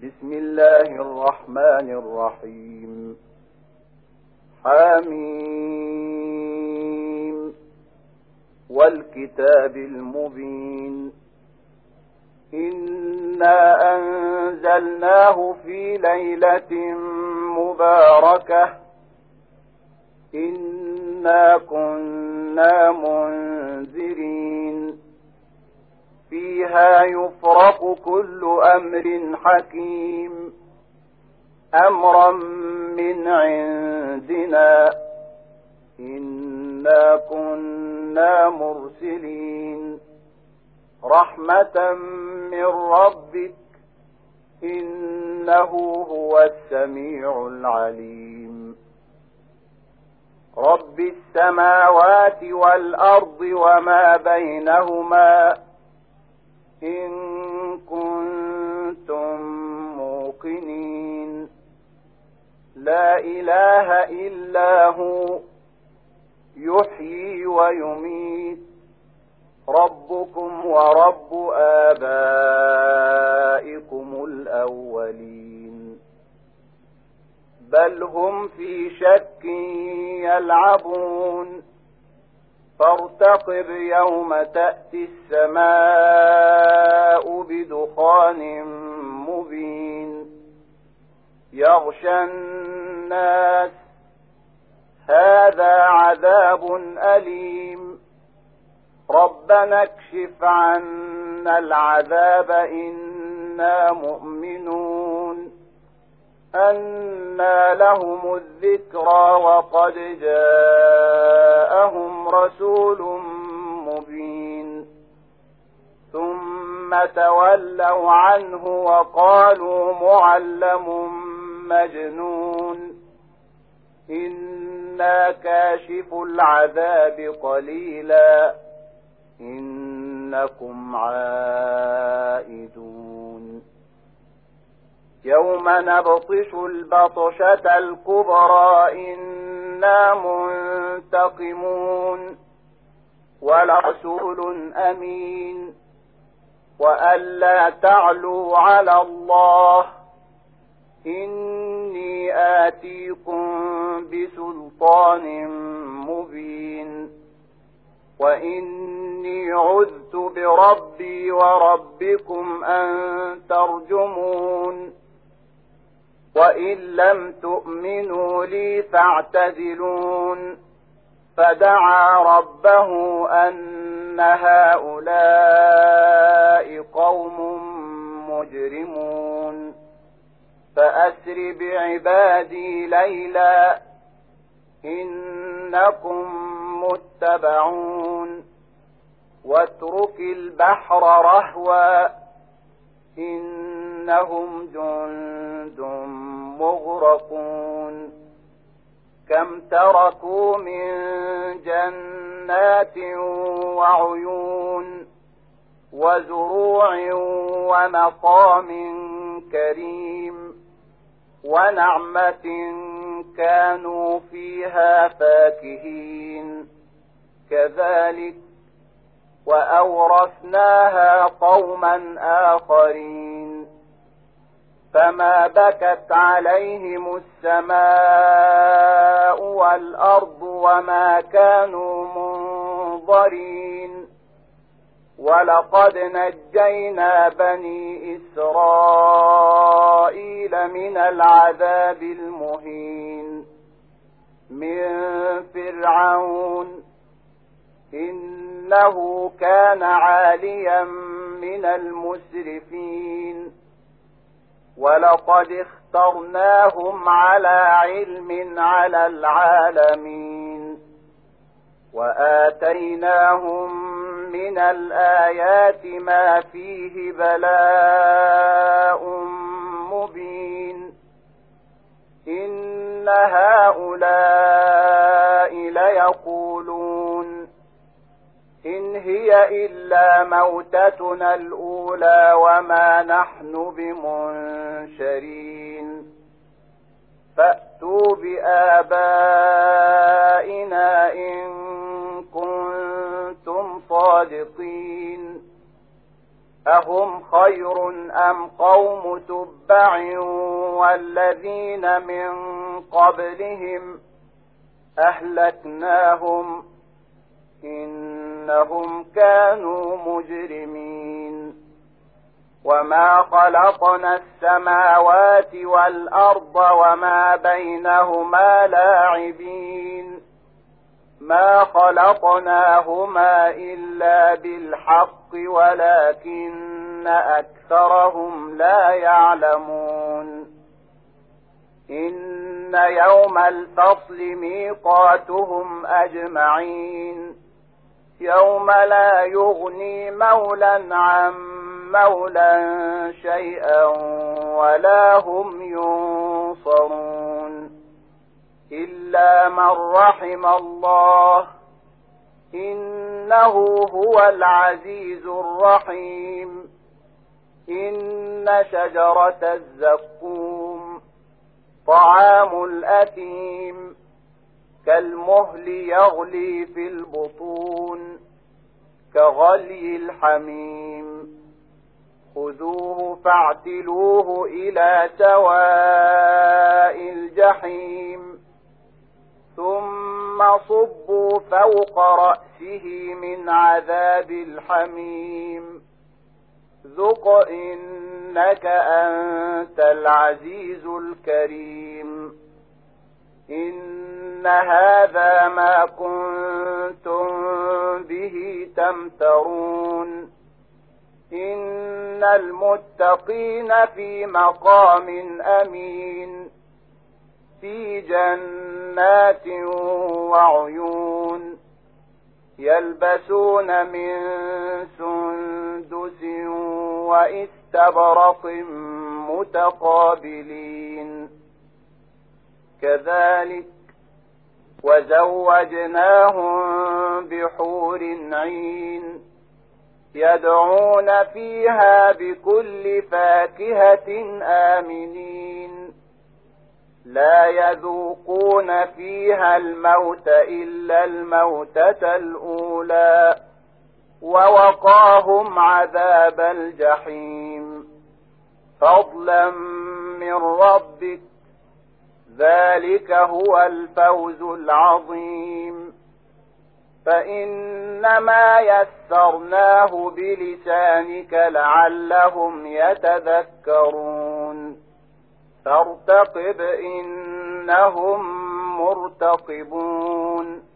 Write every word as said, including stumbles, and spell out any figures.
بسم الله الرحمن الرحيم. حميم والكتاب المبين. إنا أنزلناه في ليلة مباركة إنا كنا منذرين فيها يفرق كل أمر حكيم أمرا من عندنا إنا كنا مرسلين رحمة من ربك إنه هو السميع العليم. رب السماوات والأرض وما بينهما إن كنتم موقنين لا إله إلا هو يحيي ويميت ربكم ورب آبائكم الأولين بل هم في شك يلعبون فارتقب يوم تأتي السماء بدخان مبين يغشى الناس هذا عذاب أليم ربنا اكشف عنا العذاب إنا مؤمنون أنى لهم الذكرى وقد جاءهم رسول مبين ثم تولوا عنه وقالوا معلم مجنون إنا كاشف العذاب قليلا إنكم عائدون يوم نبطش البطشة الكبرى إنا منتقمون ولرسول أمين وألا تعلوا على الله إني آتيكم بسلطان مبين وإني عذت بربي وربكم أن ترجمون وإن لم تؤمنوا لي فاعتزلون فدعا ربه أن هؤلاء قوم مجرمون فأسر بعبادي ليلا إنكم متبعون واترك البحر رهوا إنهم جند مغرقون كم تركوا من جنات وعيون وزروع ومقام كريم ونعمة كانوا فيها فاكهين كذلك وأورثناها قوما آخرين فما بكت عليهم السماء والأرض وما كانوا منظرين ولقد نجينا بني إسرائيل من العذاب المهين من فرعون إنه كان عاليا من المسرفين ولقد اخترناهم على علم على العالمين وآتيناهم من الآيات ما فيه بلاء مبين إن هؤلاء ليقولون إن هي إلا موتتنا الأولى وما نحن بمنشرين فأتوا بآبائنا إن كنتم صادقين أهم خير أم قوم تبع والذين من قبلهم أهلكناهم إنهم كانوا مجرمين وما خلقنا السماوات والأرض وما بينهما لاعبين ما خلقناهما إلا بالحق ولكن أكثرهم لا يعلمون إن يوم الفصل ميقاتهم أجمعين يوم لا يغني مولى عن مولى شيئا ولا هم ينصرون إلا من رحم الله إنه هو العزيز الرحيم إن شجرة الزقوم طعام الأثيم كالمهل يغلي في البطون كغلي الحميم خذوه فاعتلوه إلى سواء الجحيم ثم صبوا فوق رأسه من عذاب الحميم ذق إنك أنت العزيز الكريم إن هذا ما كنتم به تمترون إن المتقين في مقام أمين في جنات وعيون يلبسون من سندس وإستبرق متقابلين كذلك وزوجناهم بحور عين يدعون فيها بكل فاكهة آمنين لا يذوقون فيها الموت إلا الموتة الأولى ووقاهم عذاب الجحيم فضلا من ربك ذلك هو الفوز العظيم فإنما يسرناه بلسانك لعلهم يتذكرون فارتقب إنهم مرتقبون